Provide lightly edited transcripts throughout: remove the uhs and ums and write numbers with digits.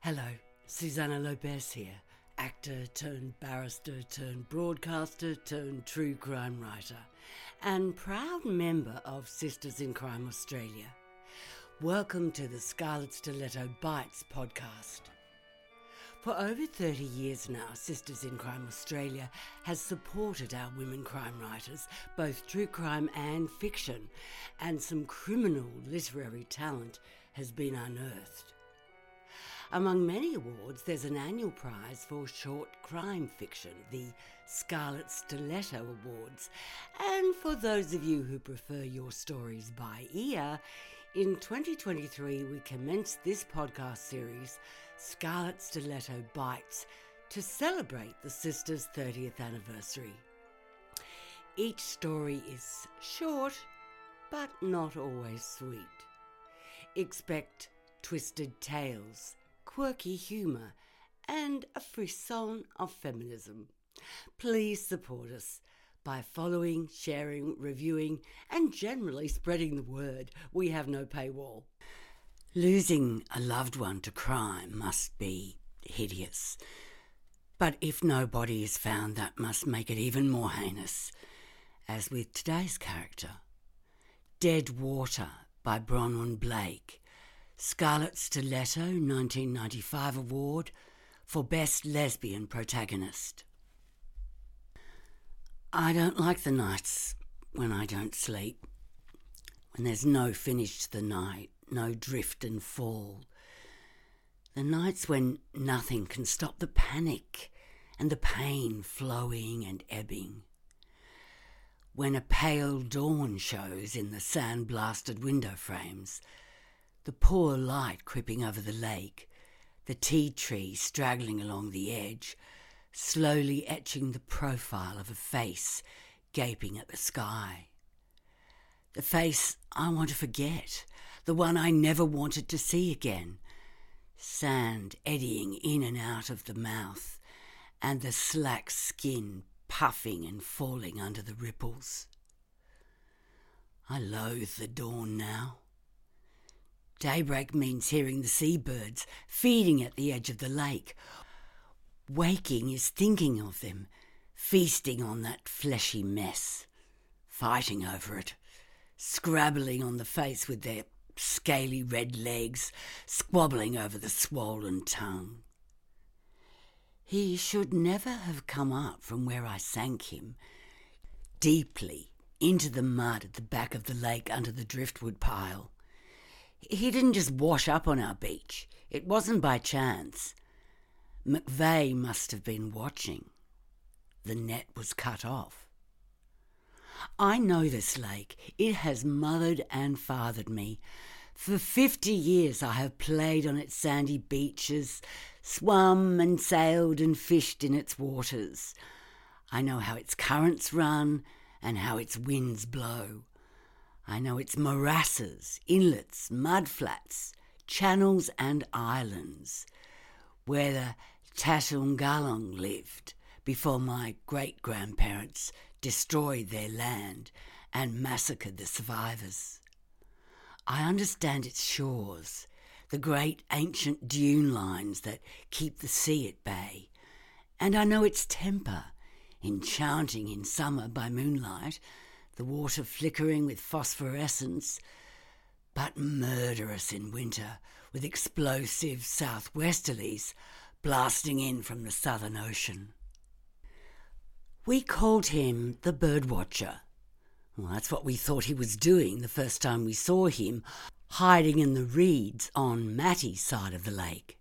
Hello, Susanna Lopez here, actor turned barrister turned broadcaster turned true crime writer, and proud member of Sisters in Crime Australia. Welcome to the Scarlet Stiletto Bites podcast. For over 30 years now, Sisters in Crime Australia has supported our women crime writers, both true crime and fiction, and some criminal literary talent has been unearthed. Among many awards, there's an annual prize for short crime fiction, the Scarlet Stiletto Awards. And for those of you who prefer your stories by ear, in 2023 we commenced this podcast series, Scarlet Stiletto Bites, to celebrate the Sisters' 30th anniversary. Each story is short, but not always sweet. Expect twisted tales, quirky humour, and a frisson of feminism. Please support us by following, sharing, reviewing, and generally spreading the word. We have no paywall. Losing a loved one to crime must be hideous. But if no body is found, that must make it even more heinous. As with today's character. Dead Water by Bronwyn Blake. Scarlet Stiletto 1995 Award for Best Lesbian Protagonist. I don't like the nights when I don't sleep, when there's no finish to the night, no drift and fall. The nights when nothing can stop the panic and the pain flowing and ebbing. When a pale dawn shows in the sand-blasted window frames, the poor light creeping over the lake, the tea tree straggling along the edge, slowly etching the profile of a face gaping at the sky. The face I want to forget, the one I never wanted to see again. Sand eddying in and out of the mouth, and the slack skin puffing and falling under the ripples. I loathe the dawn now. Daybreak means hearing the seabirds feeding at the edge of the lake. Waking is thinking of them, feasting on that fleshy mess, fighting over it, scrabbling on the face with their scaly red legs, squabbling over the swollen tongue. He should never have come up from where I sank him, deeply into the mud at the back of the lake under the driftwood pile. He didn't just wash up on our beach. It wasn't by chance. McVeigh must have been watching. The net was cut off. I know this lake. It has mothered and fathered me. For 50 years I have played on its sandy beaches, swum and sailed and fished in its waters. I know how its currents run and how its winds blow. I know its morasses, inlets, mudflats, channels and islands, where the Tatungalong lived before my great-grandparents destroyed their land and massacred the survivors. I understand its shores, the great ancient dune lines that keep the sea at bay, and I know its temper, enchanting in summer by moonlight, the water flickering with phosphorescence, but murderous in winter with explosive southwesterlies blasting in from the Southern Ocean. We called him the Birdwatcher. Well, that's what we thought he was doing the first time we saw him, hiding in the reeds on Matty's side of the lake.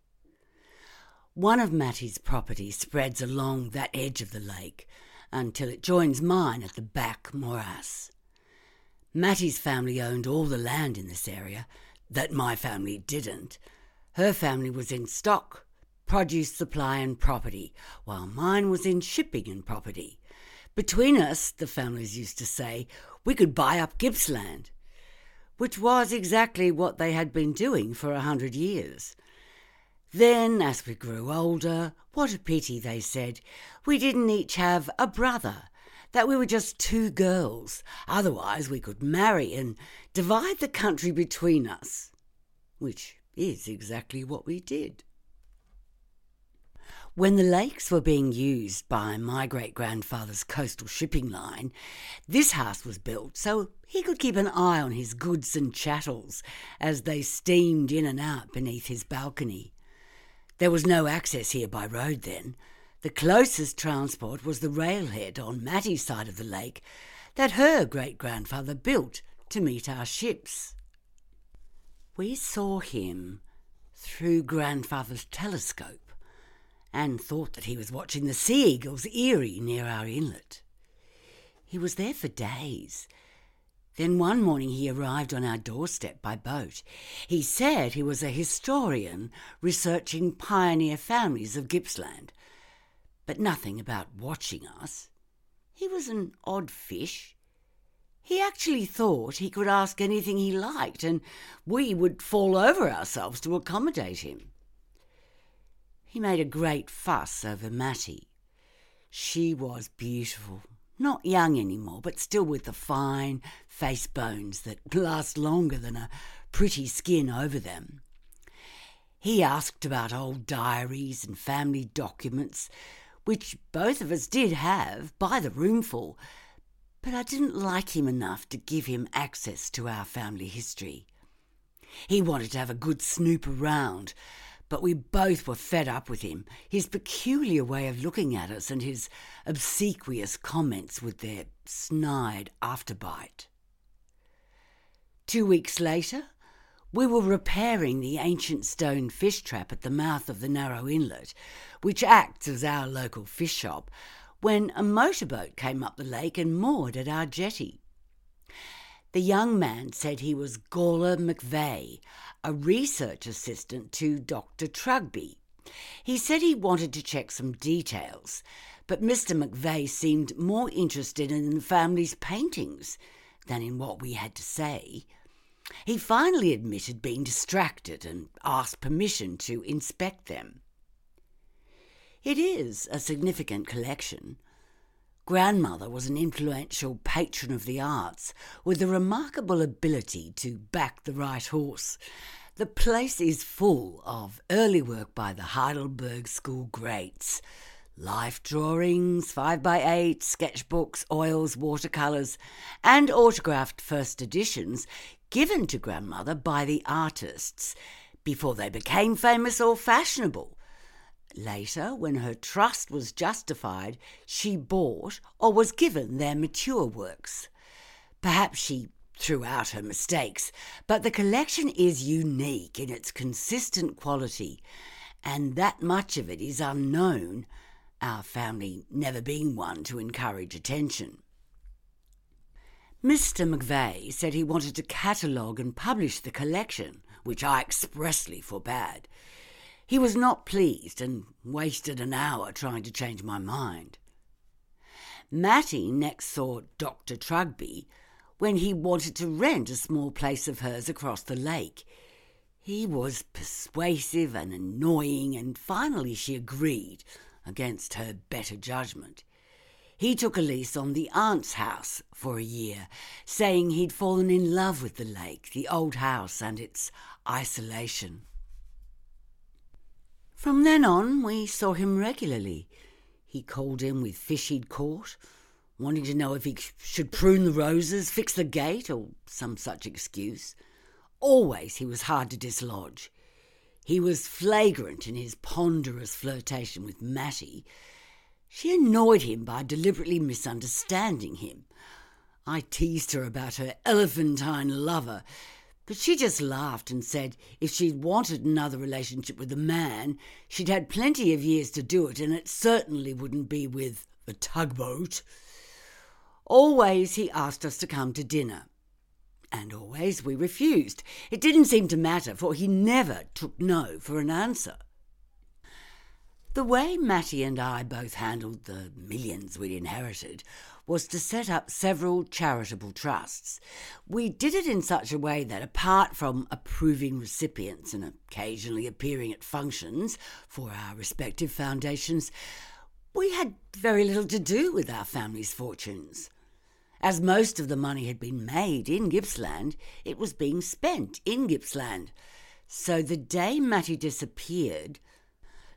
One of Matty's properties spreads along that edge of the lake, until it joins mine at the back morass. Matty's family owned all the land in this area, that my family didn't. Her family was in stock, produce supply and property, while mine was in shipping and property. Between us, the families used to say, we could buy up Gippsland, which was exactly what they had been doing for 100 years. Then, as we grew older, what a pity, they said, we didn't each have a brother, that we were just two girls. Otherwise we could marry and divide the country between us, which is exactly what we did. When the lakes were being used by my great-grandfather's coastal shipping line, this house was built so he could keep an eye on his goods and chattels as they steamed in and out beneath his balcony. There was no access here by road then. The closest transport was the railhead on Mattie's side of the lake that her great-grandfather built to meet our ships. We saw him through grandfather's telescope and thought that he was watching the sea eagles eyrie near our inlet. He was there for days. Then one morning he arrived on our doorstep by boat. He said he was a historian researching pioneer families of Gippsland, but nothing about watching us. He was an odd fish. He actually thought he could ask anything he liked and we would fall over ourselves to accommodate him. He made a great fuss over Mattie. She was beautiful, not young anymore, but still with the fine face bones that last longer than a pretty skin over them. He asked about old diaries and family documents, which both of us did have by the roomful, but I didn't like him enough to give him access to our family history. He wanted to have a good snoop around, but we both were fed up with him, his peculiar way of looking at us and his obsequious comments with their snide afterbite. 2 weeks later, we were repairing the ancient stone fish trap at the mouth of the narrow inlet, which acts as our local fish shop, when a motorboat came up the lake and moored at our jetty. The young man said he was Gawler McVeigh, a research assistant to Dr. Trugby. He said he wanted to check some details, but Mr. McVeigh seemed more interested in the family's paintings than in what we had to say. He finally admitted being distracted and asked permission to inspect them. It is a significant collection. Grandmother was an influential patron of the arts with a remarkable ability to back the right horse. The place is full of early work by the Heidelberg School greats. Life drawings, 5x8, sketchbooks, oils, watercolours, and autographed first editions given to grandmother by the artists before they became famous or fashionable. Later, when her trust was justified, she bought or was given their mature works. Perhaps she threw out her mistakes, but the collection is unique in its consistent quality, and that much of it is unknown, our family never being one to encourage attention. Mr. McVeigh said he wanted to catalogue and publish the collection, which I expressly forbade. He was not pleased and wasted an hour trying to change my mind. Mattie next saw Dr. Trugby when he wanted to rent a small place of hers across the lake. He was persuasive and annoying, and finally she agreed, against her better judgment. He took a lease on the aunt's house for a year, saying he'd fallen in love with the lake, the old house and its isolation. From then on, we saw him regularly. He called in with fish he'd caught, wanting to know if he should prune the roses, fix the gate, or some such excuse. Always he was hard to dislodge. He was flagrant in his ponderous flirtation with Mattie. She annoyed him by deliberately misunderstanding him. I teased her about her elephantine lover, but she just laughed and said if she'd wanted another relationship with a man, she'd had plenty of years to do it, and it certainly wouldn't be with a tugboat. Always he asked us to come to dinner, and always we refused. It didn't seem to matter, for he never took no for an answer. The way Mattie and I both handled the millions we'd inherited was to set up several charitable trusts. We did it in such a way that, apart from approving recipients and occasionally appearing at functions for our respective foundations, we had very little to do with our family's fortunes. As most of the money had been made in Gippsland, it was being spent in Gippsland. So the day Mattie disappeared,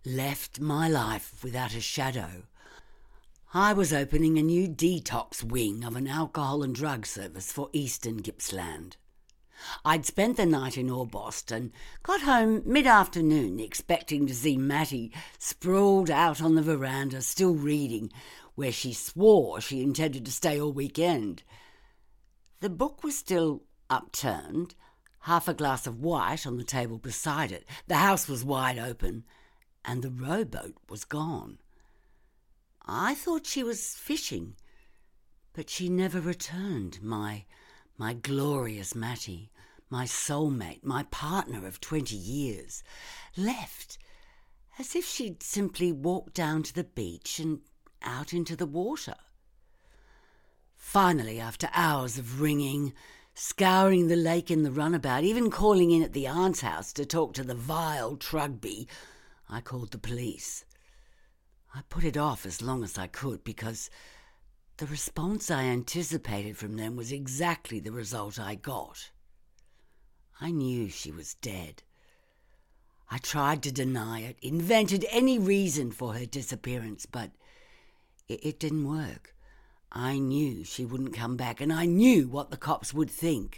left my life without a shadow. I was opening a new detox wing of an alcohol and drug service for Eastern Gippsland. I'd spent the night in Orbost and got home mid-afternoon expecting to see Matty sprawled out on the veranda still reading, where she swore she intended to stay all weekend. The book was still upturned, half a glass of white on the table beside it. The house was wide open, and the rowboat was gone. I thought she was fishing, but she never returned, my glorious Matty, my soulmate, my partner of 20 years, left as if she'd simply walked down to the beach and out into the water. Finally, after hours of ringing, scouring the lake in the runabout, even calling in at the aunt's house to talk to the vile Trugby, I called the police. I put it off as long as I could because the response I anticipated from them was exactly the result I got. I knew she was dead. I tried to deny it, invented any reason for her disappearance, but it didn't work. I knew she wouldn't come back, and I knew what the cops would think.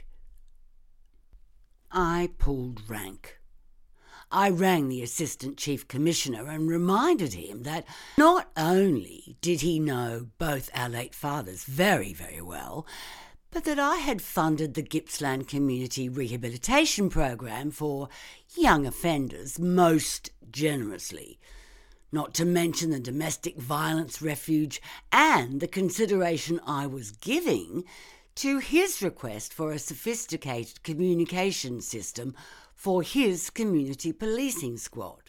I pulled rank. I rang the Assistant Chief Commissioner and reminded him that not only did he know both our late fathers very, very well, but that I had funded the Gippsland Community Rehabilitation Program for young offenders most generously, not to mention the domestic violence refuge and the consideration I was giving to his request for a sophisticated communication system for his community policing squad.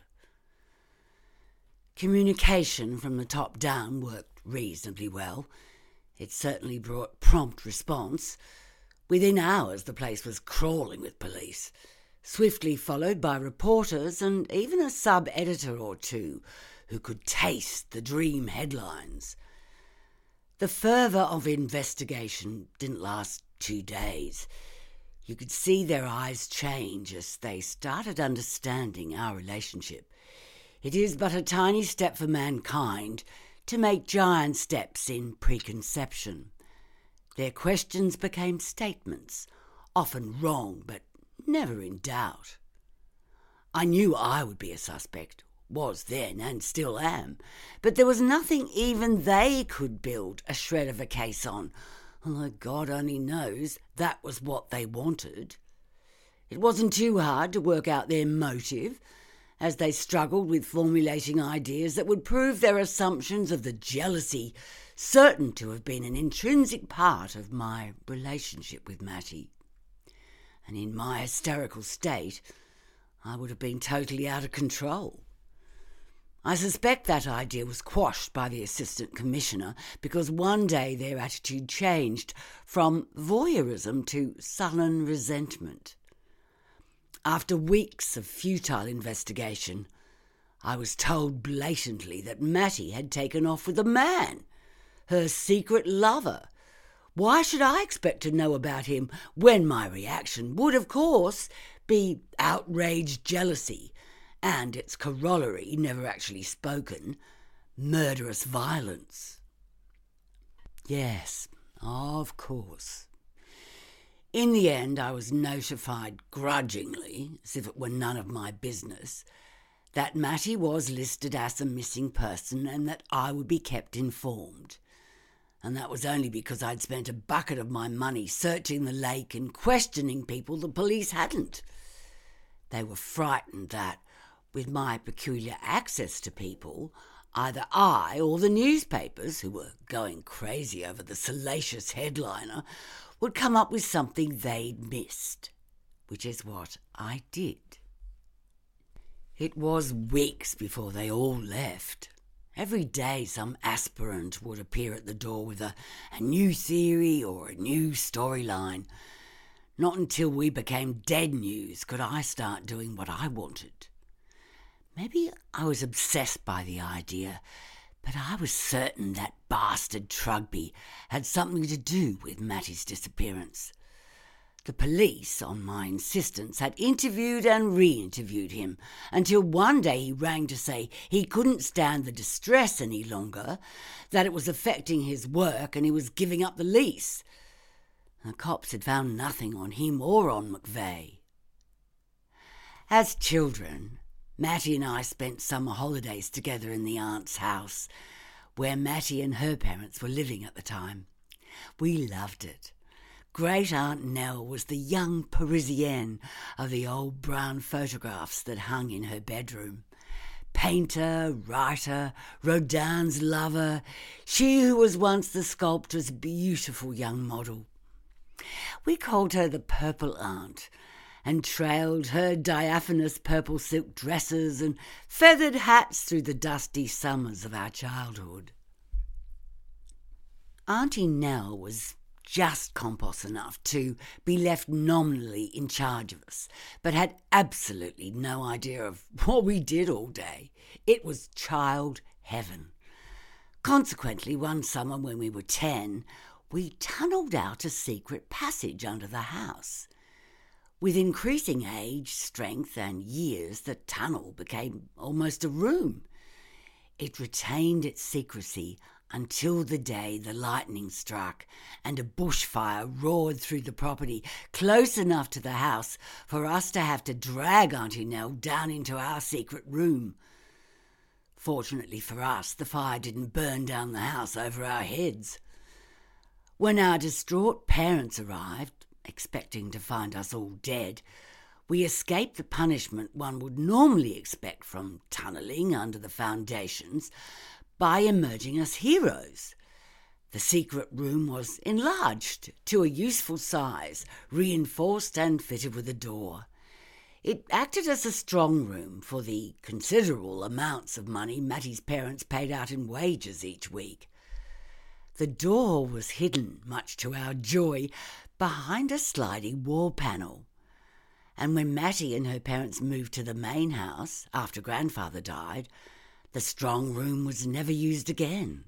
Communication from the top down worked reasonably well. It certainly brought prompt response. Within hours the place was crawling with police, swiftly followed by reporters and even a sub-editor or two who could taste the dream headlines. The fervour of investigation didn't last 2 days. You could see their eyes change as they started understanding our relationship. It is but a tiny step for mankind to make giant steps in preconception. Their questions became statements, often wrong but never in doubt. I knew I would be a suspect, was then and still am, but there was nothing even they could build a shred of a case on, although God only knows that was what they wanted. It wasn't too hard to work out their motive as they struggled with formulating ideas that would prove their assumptions of the jealousy certain to have been an intrinsic part of my relationship with Matty. And in my hysterical state, I would have been totally out of control. I suspect that idea was quashed by the Assistant Commissioner because one day their attitude changed from voyeurism to sullen resentment. After weeks of futile investigation, I was told blatantly that Matty had taken off with a man, her secret lover. Why should I expect to know about him when my reaction would, of course, be outraged jealousy, and its corollary, never actually spoken, murderous violence? Yes, of course. In the end, I was notified grudgingly, as if it were none of my business, that Matty was listed as a missing person and that I would be kept informed. And that was only because I'd spent a bucket of my money searching the lake and questioning people the police hadn't. They were frightened that, with my peculiar access to people, either I or the newspapers, who were going crazy over the salacious headliner, would come up with something they'd missed, which is what I did. It was weeks before they all left. Every day some aspirant would appear at the door with a new theory or a new storyline. Not until we became dead news could I start doing what I wanted. Maybe I was obsessed by the idea, but I was certain that bastard Trugby had something to do with Matty's disappearance. The police, on my insistence, had interviewed and re-interviewed him until one day he rang to say he couldn't stand the distress any longer, that it was affecting his work and he was giving up the lease. The cops had found nothing on him or on McVeigh. As children, Matty and I spent summer holidays together in the aunt's house, where Matty and her parents were living at the time. We loved it. Great Aunt Nell was the young Parisienne of the old brown photographs that hung in her bedroom. Painter, writer, Rodin's lover, she who was once the sculptor's beautiful young model. We called her the Purple Aunt, and trailed her diaphanous purple silk dresses and feathered hats through the dusty summers of our childhood. Auntie Nell was just compos enough to be left nominally in charge of us, but had absolutely no idea of what we did all day. It was child heaven. Consequently, one summer when we were 10, we tunnelled out a secret passage under the house. With increasing age, strength and years, the tunnel became almost a room. It retained its secrecy until the day the lightning struck and a bushfire roared through the property close enough to the house for us to have to drag Auntie Nell down into our secret room. Fortunately for us, the fire didn't burn down the house over our heads. When our distraught parents arrived, expecting to find us all dead, we escaped the punishment one would normally expect from tunnelling under the foundations by emerging as heroes. The secret room was enlarged to a useful size, reinforced and fitted with a door. It acted as a strong room for the considerable amounts of money Matty's parents paid out in wages each week. The door was hidden, much to our joy, behind a sliding wall panel. And when Matty and her parents moved to the main house after grandfather died, the strong room was never used again.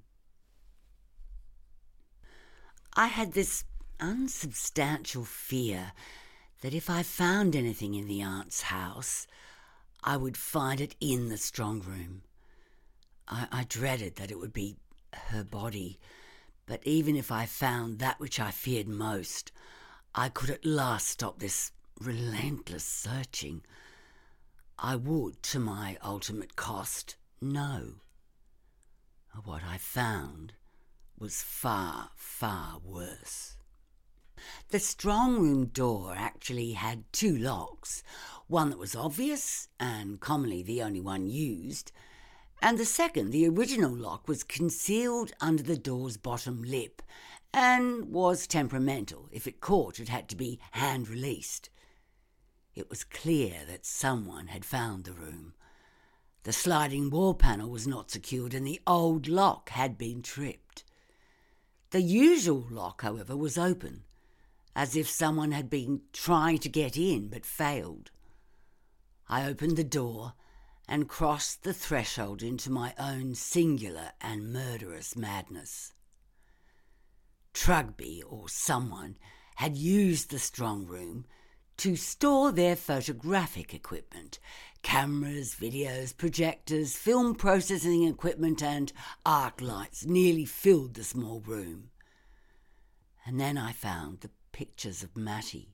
I had this unsubstantial fear that if I found anything in the aunt's house, I would find it in the strong room. I dreaded that it would be her body, but even if I found that which I feared most, I could at last stop this relentless searching. I would, to my ultimate cost, know. What I found was far, far worse. The strong room door actually had 2 locks, one that was obvious and commonly the only one used, and the second, the original lock, was concealed under the door's bottom lip and was temperamental. If it caught, it had to be hand-released. It was clear that someone had found the room. The sliding wall panel was not secured and the old lock had been tripped. The usual lock, however, was open, as if someone had been trying to get in but failed. I opened the door and crossed the threshold into my own singular and murderous madness. Trugby, or someone, had used the strong room to store their photographic equipment, cameras, videos, projectors, film processing equipment and arc lights nearly filled the small room. And then I found the pictures of Matty,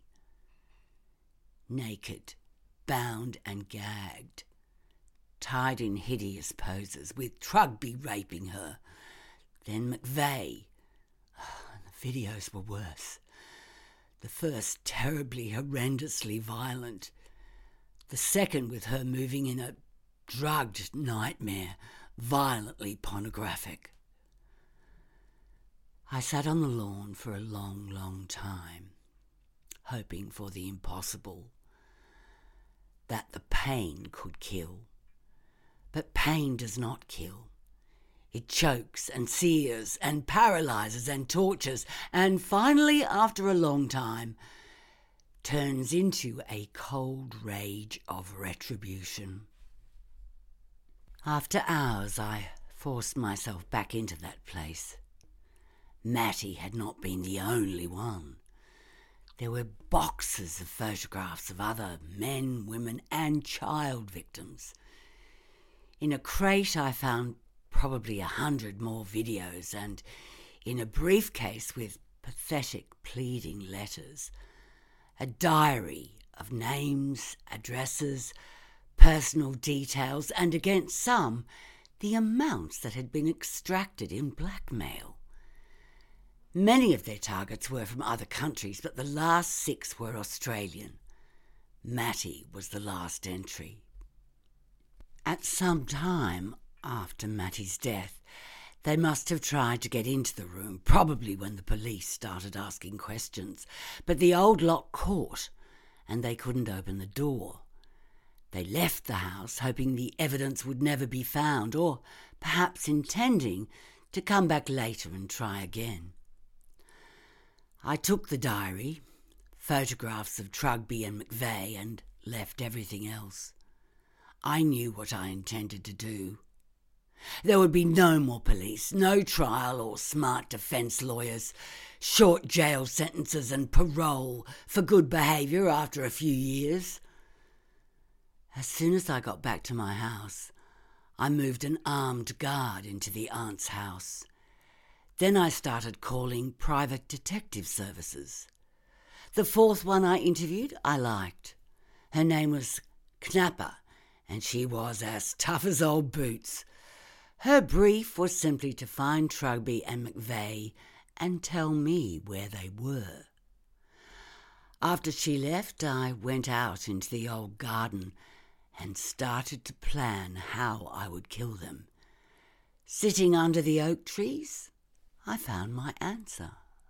naked, bound and gagged, tied in hideous poses, with Trugby raping her. Then McVeigh. The videos were worse. The first terribly, horrendously violent. The second with her moving in a drugged nightmare, violently pornographic. I sat on the lawn for a long, long time, hoping for the impossible, that the pain could kill. But pain does not kill. It chokes and sears and paralyzes and tortures and finally, after a long time, turns into a cold rage of retribution. After hours, I forced myself back into that place. Matty had not been the only one. There were boxes of photographs of other men, women and child victims. In a crate I found probably 100 more videos, and in a briefcase with pathetic pleading letters, a diary of names, addresses, personal details, and against some, the amounts that had been extracted in blackmail. Many of their targets were from other countries, but the last 6 were Australian. Matty was the last entry. At some time after Matty's death, they must have tried to get into the room, probably when the police started asking questions, but the old lock caught and they couldn't open the door. They left the house hoping the evidence would never be found, or perhaps intending to come back later and try again. I took the diary, photographs of Trugby and McVeigh, and left everything else. I knew what I intended to do. There would be no more police, no trial or smart defence lawyers, short jail sentences and parole for good behaviour after a few years. As soon as I got back to my house, I moved an armed guard into the aunt's house. Then I started calling private detective services. The 4th one I interviewed, I liked. Her name was Knapper, and she was as tough as old boots. Her brief was simply to find Trugby and McVeigh and tell me where they were. After she left, I went out into the old garden and started to plan how I would kill them. Sitting under the oak trees, I found my answer.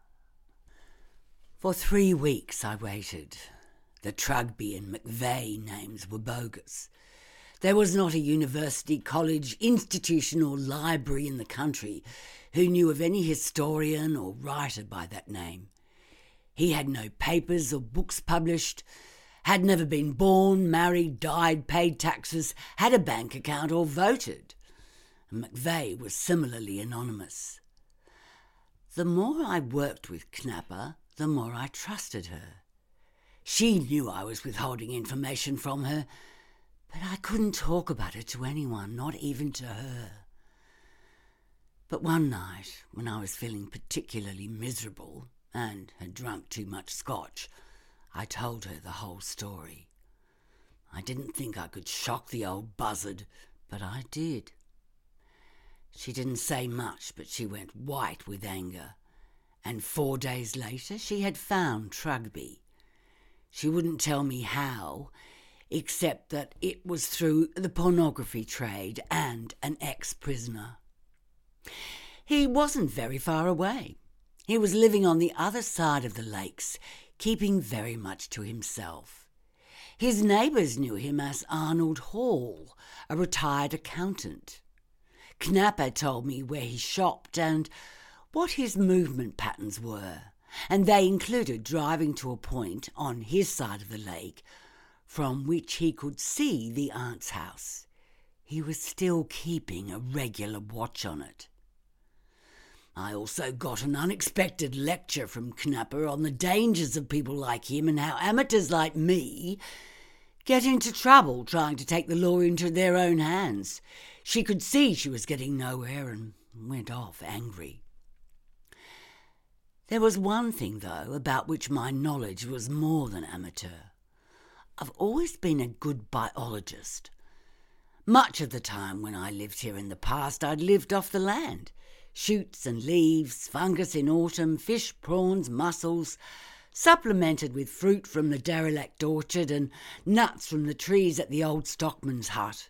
For 3 weeks I waited. The Trugby and McVeigh names were bogus. There was not a university, college, institution or library in the country who knew of any historian or writer by that name. He had no papers or books published, had never been born, married, died, paid taxes, had a bank account or voted. And McVeigh was similarly anonymous. The more I worked with Knapper, the more I trusted her. She knew I was withholding information from her, but I couldn't talk about it to anyone, not even to her. But one night, when I was feeling particularly miserable and had drunk too much scotch, I told her the whole story. I didn't think I could shock the old buzzard, but I did. She didn't say much, but she went white with anger, and 4 days later she had found Trugby. She wouldn't tell me how, except that it was through the pornography trade and an ex-prisoner. He wasn't very far away. He was living on the other side of the lakes, keeping very much to himself. His neighbours knew him as Arnold Hall, a retired accountant. Knapper told me where he shopped and what his movement patterns were, and they included driving to a point on his side of the lake from which he could see the aunt's house. He was still keeping a regular watch on it. I also got an unexpected lecture from Knapper on the dangers of people like him and how amateurs like me get into trouble trying to take the law into their own hands. She could see she was getting nowhere and went off angry. There was one thing, though, about which my knowledge was more than amateur. I've always been a good biologist. Much of the time when I lived here in the past, I'd lived off the land. Shoots and leaves, fungus in autumn, fish, prawns, mussels, supplemented with fruit from the derelict orchard and nuts from the trees at the old stockman's hut.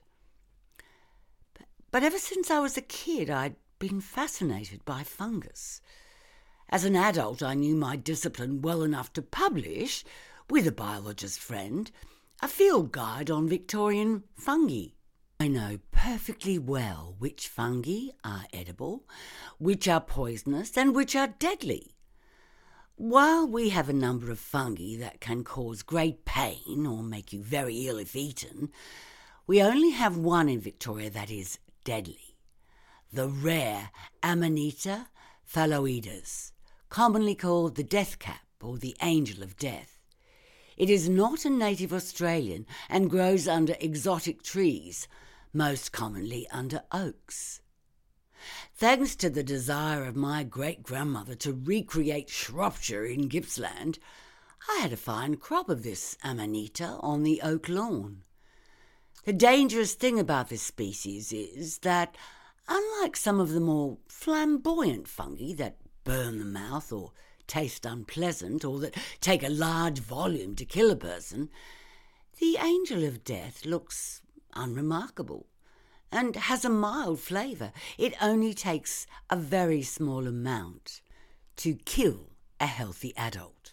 But ever since I was a kid, I'd been fascinated by fungus. As an adult, I knew my discipline well enough to publish, with a biologist friend, a field guide on Victorian fungi. I know perfectly well which fungi are edible, which are poisonous, and which are deadly. While we have a number of fungi that can cause great pain or make you very ill if eaten, we only have one in Victoria that is deadly, the rare Amanita phalloides, commonly called the death cap. or the angel of death. It is not a native Australian and grows under exotic trees, most commonly under oaks. Thanks to the desire of my great-grandmother to recreate Shropshire in Gippsland, I had a fine crop of this amanita on the oak lawn. The dangerous thing about this species is that, unlike some of the more flamboyant fungi that burn the mouth or taste unpleasant or that take a large volume to kill a person, the angel of death looks unremarkable and has a mild flavour. It only takes a very small amount to kill a healthy adult.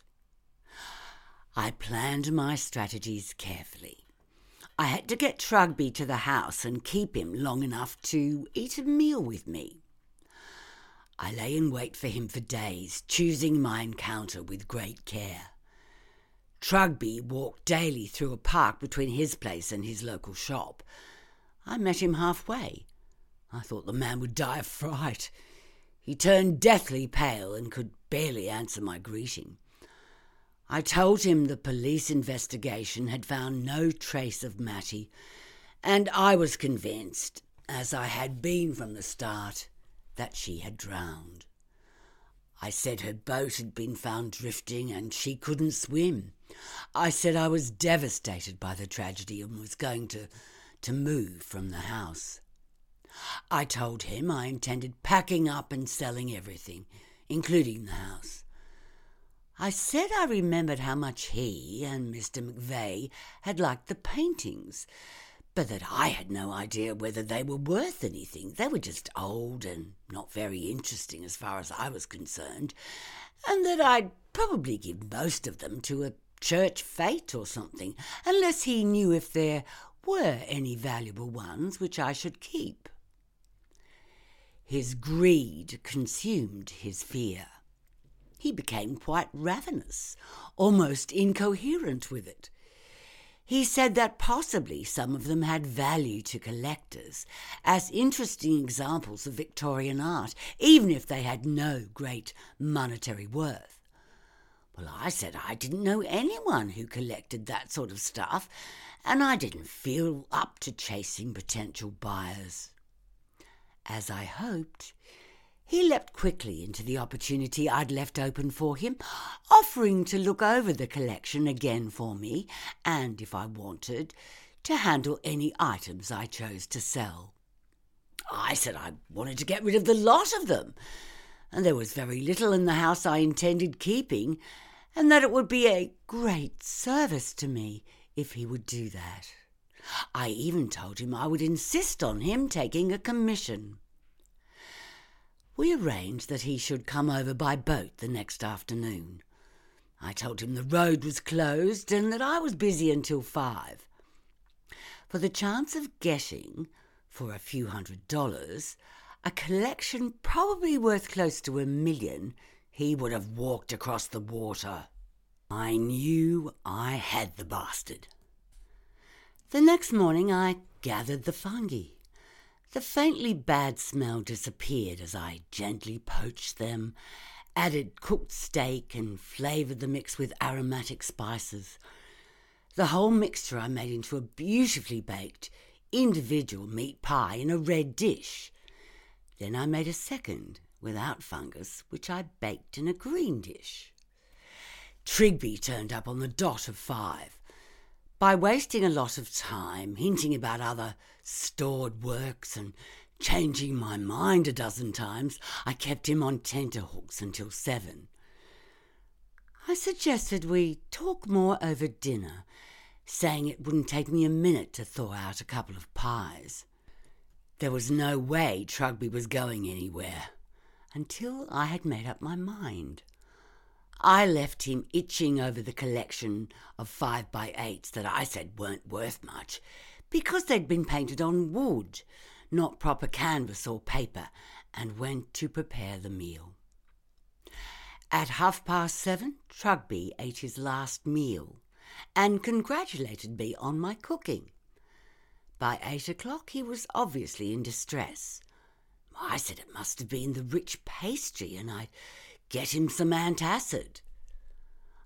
I planned my strategies carefully. I had to get Trugby to the house and keep him long enough to eat a meal with me. I lay in wait for him for days, choosing my encounter with great care. Trugby walked daily through a park between his place and his local shop. I met him halfway. I thought the man would die of fright. He turned deathly pale and could barely answer my greeting. I told him the police investigation had found no trace of Matty, and I was convinced, as I had been from the start, that she had drowned. I said her boat had been found drifting and she couldn't swim. I said I was devastated by the tragedy and was going to move from the house. I told him I intended packing up and selling everything, including the house. I said I remembered how much he and Mr. McVeigh had liked the paintings, but that I had no idea whether they were worth anything. They were just old and not very interesting as far as I was concerned, and that I'd probably give most of them to a church fete or something, unless he knew if there were any valuable ones which I should keep. His greed consumed his fear. He became quite ravenous, almost incoherent with it. He said that possibly some of them had value to collectors, as interesting examples of Victorian art, even if they had no great monetary worth. Well, I said I didn't know anyone who collected that sort of stuff, and I didn't feel up to chasing potential buyers. As I hoped, he leapt quickly into the opportunity I'd left open for him, offering to look over the collection again for me and, if I wanted, to handle any items I chose to sell. I said I wanted to get rid of the lot of them, and there was very little in the house I intended keeping, and that it would be a great service to me if he would do that. I even told him I would insist on him taking a commission. We arranged that he should come over by boat the next afternoon. I told him the road was closed and that I was busy until 5. For the chance of getting, for a few $100s, a collection probably worth close to $1 million, he would have walked across the water. I knew I had the bastard. The next morning I gathered the fungi. The faintly bad smell disappeared as I gently poached them, added cooked steak and flavoured the mix with aromatic spices. The whole mixture I made into a beautifully baked, individual meat pie in a red dish. Then I made a second, without fungus, which I baked in a green dish. Trigby turned up on the dot of 5. By wasting a lot of time hinting about other stored works and changing my mind a dozen times, I kept him on tenterhooks until 7. I suggested we talk more over dinner, saying it wouldn't take me a minute to thaw out a couple of pies. There was no way Trugby was going anywhere, until I had made up my mind. I left him itching over the collection of 5x8s that I said weren't worth much, because they'd been painted on wood, not proper canvas or paper, and went to prepare the meal. At 7:30, Trugby ate his last meal and congratulated me on my cooking. By 8 o'clock he was obviously in distress. I said it must have been the rich pastry and I'd get him some antacid.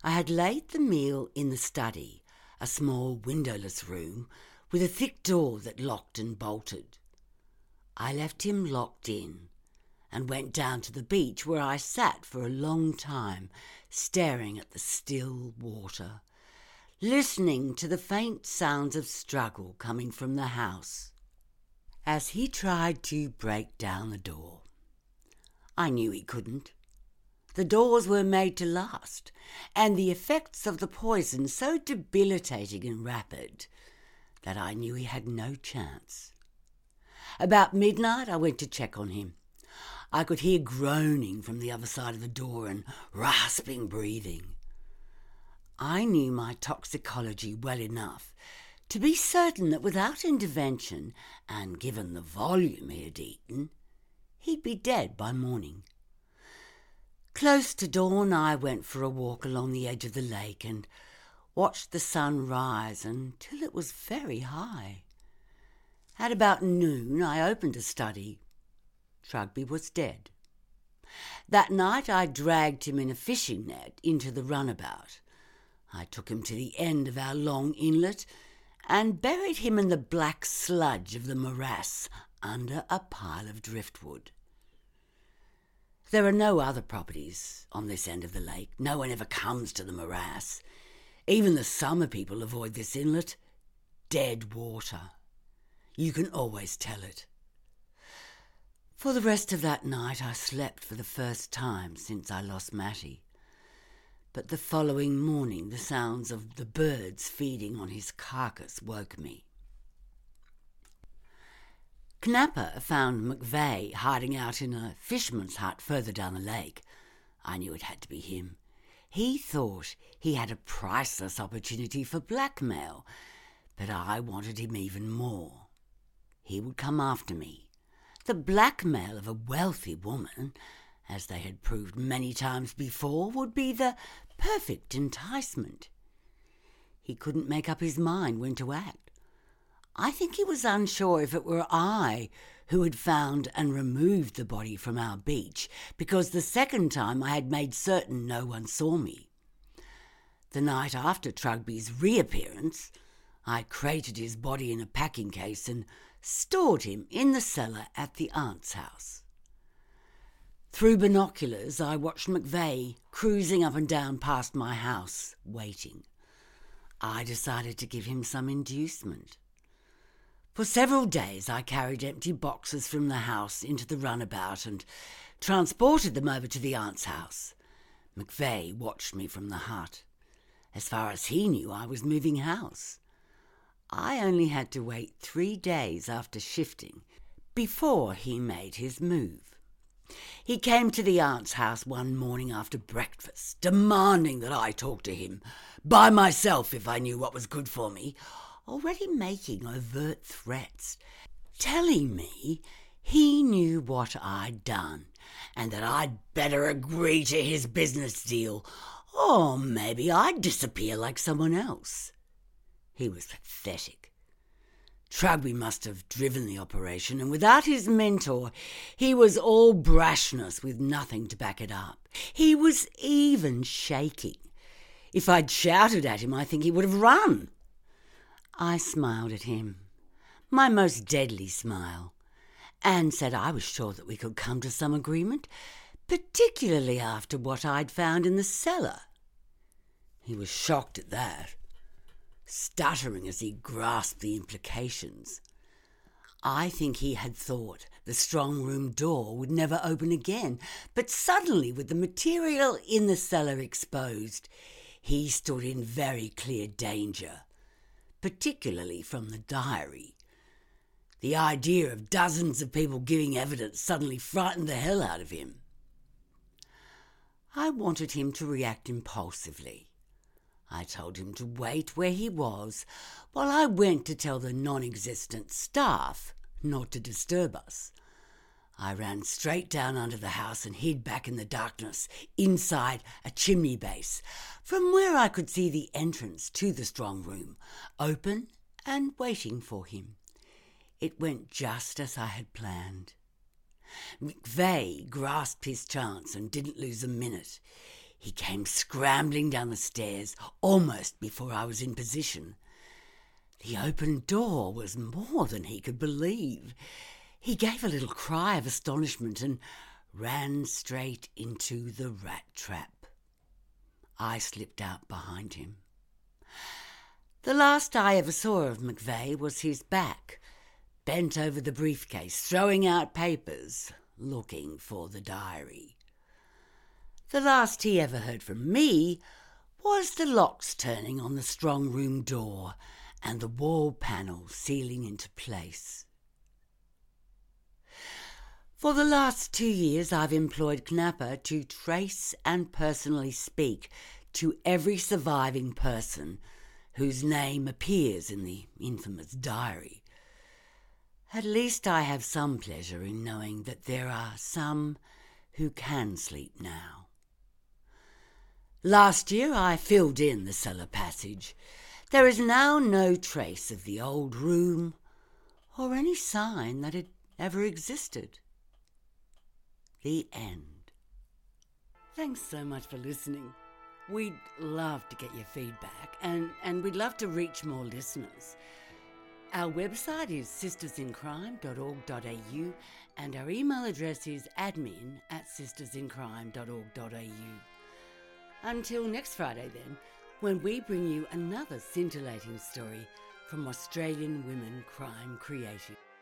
I had laid the meal in the study, a small windowless room with a thick door that locked and bolted. I left him locked in and went down to the beach, where I sat for a long time staring at the still water, listening to the faint sounds of struggle coming from the house as he tried to break down the door. I knew he couldn't. The doors were made to last, and the effects of the poison so debilitating and rapid that I knew he had no chance. About midnight I went to check on him. I could hear groaning from the other side of the door and rasping breathing. I knew my toxicology well enough to be certain that without intervention, and given the volume he had eaten, he'd be dead by morning. Close to dawn I went for a walk along the edge of the lake and watched the sun rise until it was very high. At about noon I opened a study. Trugby was dead. That night I dragged him in a fishing net into the runabout. I took him to the end of our long inlet and buried him in the black sludge of the morass under a pile of driftwood. There are no other properties on this end of the lake. No one ever comes to the morass. Even the summer people avoid this inlet. Dead water. You can always tell it. For the rest of that night I slept for the first time since I lost Matty. But the following morning the sounds of the birds feeding on his carcass woke me. Knapper found McVeigh hiding out in a fisherman's hut further down the lake. I knew it had to be him. He thought he had a priceless opportunity for blackmail, but I wanted him even more. He would come after me. The blackmail of a wealthy woman, as they had proved many times before, would be the perfect enticement. He couldn't make up his mind when to act. I think he was unsure if it were I who had found and removed the body from our beach, because the second time I had made certain no one saw me. The night after Trugby's reappearance, I crated his body in a packing case and stored him in the cellar at the aunt's house. Through binoculars, I watched McVeigh cruising up and down past my house, waiting. I decided to give him some inducement. For several days I carried empty boxes from the house into the runabout and transported them over to the aunt's house. McVeigh watched me from the hut. As far as he knew, I was moving house. I only had to wait 3 days after shifting before he made his move. He came to the aunt's house one morning after breakfast, demanding that I talk to him by myself if I knew what was good for me, already making overt threats, telling me he knew what I'd done and that I'd better agree to his business deal, or maybe I'd disappear like someone else. He was pathetic. Trugby must have driven the operation, and without his mentor, he was all brashness with nothing to back it up. He was even shaking. If I'd shouted at him, I think he would have run. I smiled at him, my most deadly smile, and said I was sure that we could come to some agreement, particularly after what I'd found in the cellar. He was shocked at that, stuttering as he grasped the implications. I think he had thought the strong room door would never open again, but suddenly, with the material in the cellar exposed, he stood in very clear danger, particularly from the diary. The idea of dozens of people giving evidence suddenly frightened the hell out of him. I wanted him to react impulsively. I told him to wait where he was while I went to tell the non-existent staff not to disturb us. I ran straight down under the house and hid back in the darkness inside a chimney base, from where I could see the entrance to the strong room, open and waiting for him. It went just as I had planned. McVeigh grasped his chance and didn't lose a minute. He came scrambling down the stairs almost before I was in position. The open door was more than he could believe. He gave a little cry of astonishment and ran straight into the rat trap. I slipped out behind him. The last I ever saw of McVeigh was his back, bent over the briefcase, throwing out papers, looking for the diary. The last he ever heard from me was the locks turning on the strong room door and the wall panel sealing into place. For the last 2 years, I've employed Knapper to trace and personally speak to every surviving person whose name appears in the infamous diary. At least I have some pleasure in knowing that there are some who can sleep now. Last year I filled in the cellar passage. There is now no trace of the old room or any sign that it ever existed. The end. Thanks so much for listening. We'd love to get your feedback and we'd love to reach more listeners. Our website is sistersincrime.org.au and our email address is admin@sistersincrime.org.au. Until next Friday then, when we bring you another scintillating story from Australian women crime creative.